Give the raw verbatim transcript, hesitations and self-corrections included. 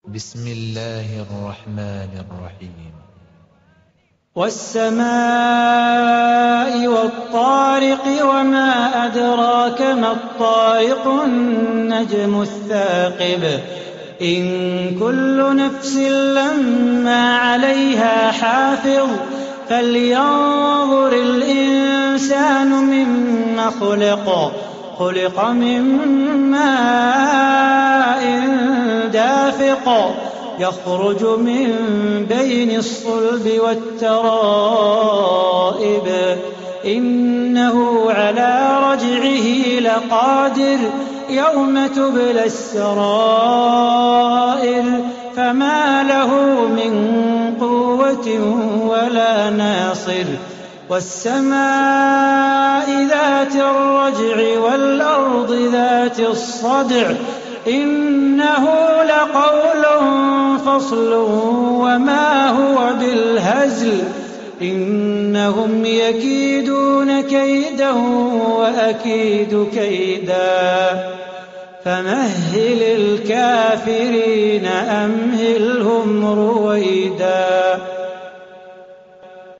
بسم الله الرحمن الرحيم. والسماء والطارق وما أدراك ما الطارق النجم الثاقب إن كل نفس لما عليها حافظ فلينظر الإنسان مما خلق خلق من ماء دافق يخرج من بين الصلب والترائب إنه على رجعه لقادر يوم تبلى السرائر فما له من قوة ولا ناصر والسماء ذات الرجع والأرض ذات الصدع إنه لقول فصل وما هو بالهزل إنهم يكيدون كيدا وأكيد كيدا فمهل الكافرين أمهلهم رويدا.